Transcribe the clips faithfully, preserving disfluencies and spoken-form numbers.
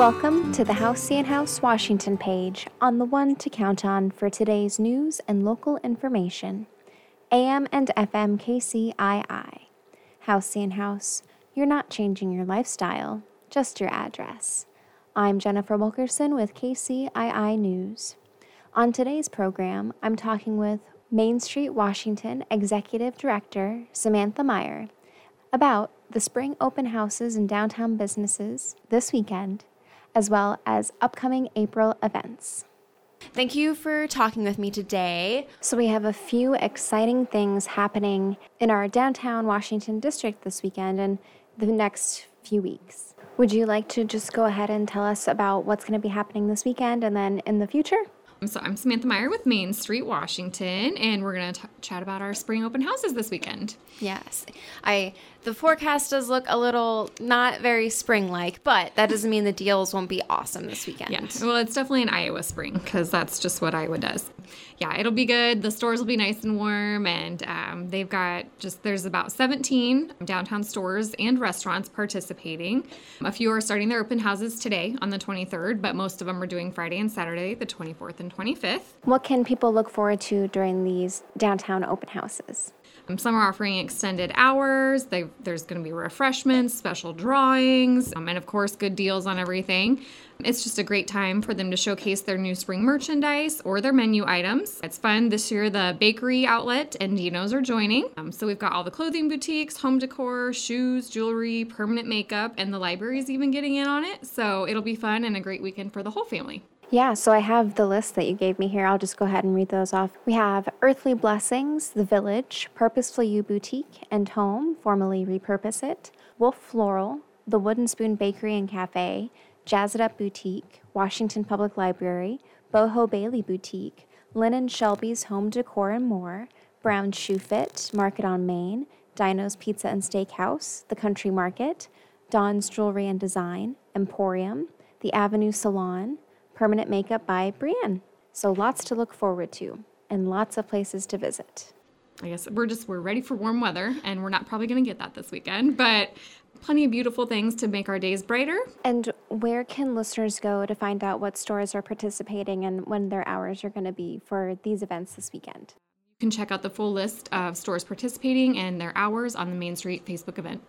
Welcome to the Halcyon House Washington page on the one to count on for today's news and local information. A M and F M K C I I. Halcyon House, you're not changing your lifestyle, just your address. I'm Jennifer Wilkerson with K C I I News. On today's program, I'm talking with Main Street Washington Executive Director Samantha Meyer about the spring open houses in downtown businesses this weekend, as well as upcoming April events. Thank you for talking with me today. So we have a few exciting things happening in our downtown Washington district this weekend and the next few weeks. Would you like to just go ahead and tell us about what's going to be happening this weekend and then in the future? So I'm Samantha Meyer with Main Street Washington, and we're going to chat about our spring open houses this weekend. Yes. I the forecast does look a little not very spring-like, but that doesn't mean the deals won't be awesome this weekend. Yeah. Well, it's definitely an Iowa spring because that's just what Iowa does. Yeah, it'll be good. The stores will be nice and warm, and um, they've got just, there's about seventeen downtown stores and restaurants participating. A few are starting their open houses today on the twenty-third, but most of them are doing Friday and Saturday, the twenty-fourth and twenty-fifth. What can people look forward to during these downtown open houses? Um, some are offering extended hours. They, there's going to be refreshments, special drawings, um, and of course, good deals on everything. It's just a great time for them to showcase their new spring merchandise or their menu items. It's fun. This year, the bakery outlet and Dino's are joining. Um, so we've got all the clothing boutiques, home decor, shoes, jewelry, permanent makeup, and the library's even getting in on it. So it'll be fun and a great weekend for the whole family. Yeah, so I have the list that you gave me here. I'll just go ahead and read those off. We have Earthly Blessings, The Village, Purposeful You Boutique and Home, formerly Repurpose It, Wolf Floral, The Wooden Spoon Bakery and Cafe, Jazz It Up Boutique, Washington Public Library, Boho Bailey Boutique, Lynn and Shelby's Home Decor and More, Brown Shoe Fit, Market on Main, Dino's Pizza and Steakhouse, The Country Market, Dawn's Jewelry and Design, Emporium, The Avenue Salon, Permanent Makeup by Brienne. So lots to look forward to and lots of places to visit. I guess we're just, we're ready for warm weather, and we're not probably going to get that this weekend, but plenty of beautiful things to make our days brighter. And where can listeners go to find out what stores are participating and when their hours are going to be for these events this weekend? You can check out the full list of stores participating and their hours on the Main Street Facebook event.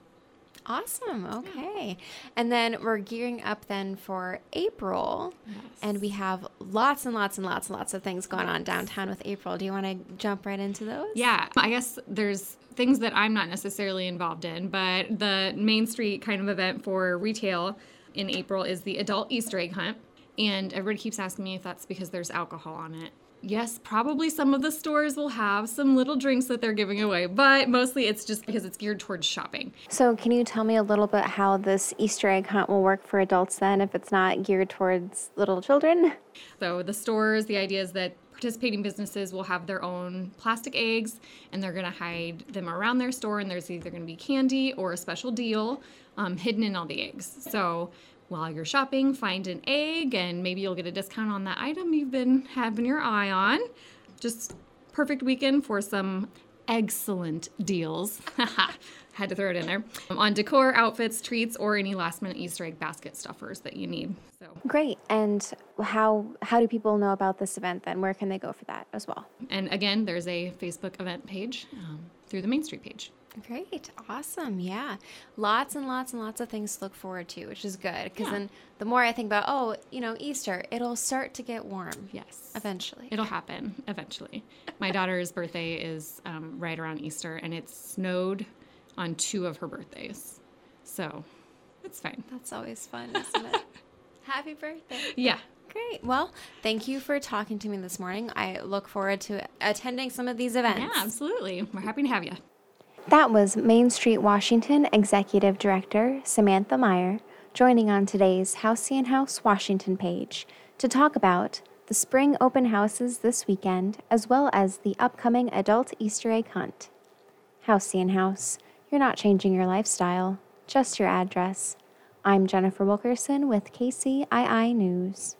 Awesome. Okay. And then we're gearing up then for April. Yes. And we have lots and lots and lots and lots of things going on downtown with April. Do you want to jump right into those? Yeah. I guess there's things that I'm not necessarily involved in, but the Main Street kind of event for retail in April is the Adult Easter Egg Hunt. And everybody keeps asking me if that's because there's alcohol on it. Yes, probably some of the stores will have some little drinks that they're giving away, but mostly it's just because it's geared towards shopping. So can you tell me a little bit how this Easter egg hunt will work for adults then if it's not geared towards little children? So the stores, the idea is that participating businesses will have their own plastic eggs, and they're going to hide them around their store, and there's either going to be candy or a special deal um, hidden in all the eggs. So while you're shopping, find an egg, and maybe you'll get a discount on that item you've been having your eye on. Just perfect weekend for some excellent deals. Had to throw it in there. Um, on decor, outfits, treats, or any last-minute Easter egg basket stuffers that you need. So Great. And how how do people know about this event then? Where can they go for that as well? And again, there's a Facebook event page um, through the Main Street page. Great. Awesome. Yeah. Lots and lots and lots of things to look forward to, which is good. Because Yeah. then the more I think about, oh, you know, Easter, it'll start to get warm. Yes. Eventually. It'll happen eventually. My daughter's birthday is um, right around Easter, and it snowed on two of her birthdays. So it's fine. That's always fun, isn't it? Happy birthday. Yeah. Great. Well, thank you for talking to me this morning. I look forward to attending some of these events. Yeah, absolutely. We're happy to have you. That was Main Street Washington Executive Director Samantha Meyer joining on today's Halcyon House Washington page to talk about the spring open houses this weekend as well as the upcoming adult Easter egg hunt. Halcyon House, you're not changing your lifestyle, just your address. I'm Jennifer Wilkerson with K C I I News.